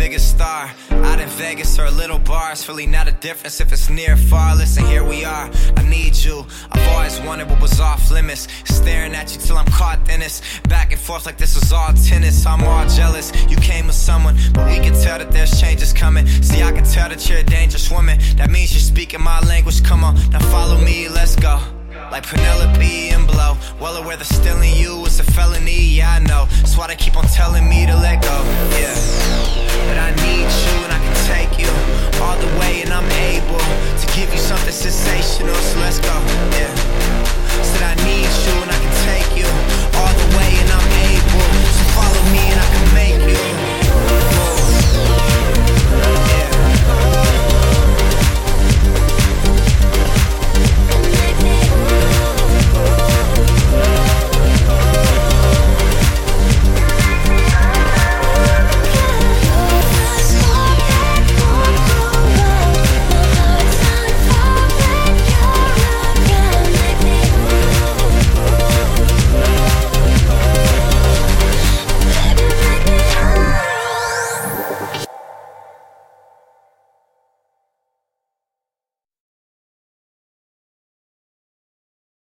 biggest star. Out in Vegas or a little bar, it's really not a difference if it's near or far. Listen, here we are, I need you. I've always wanted what was off limits. Staring at you till I'm caught in this. Back and forth like this was all tennis. I'm all jealous, you came with someone, but we can tell that there's changes coming. See, I can tell that you're a dangerous woman. That means you're speaking my language, come on, now follow me, let's go. Like Penelope and Blow, well aware that stealing you is a felony, yeah I know. That's why they keep on telling me to let go, yeah. But I need you and I can take you all the way, and I'm able to give you something sensational, so let's go, yeah. Said I need you and I can take you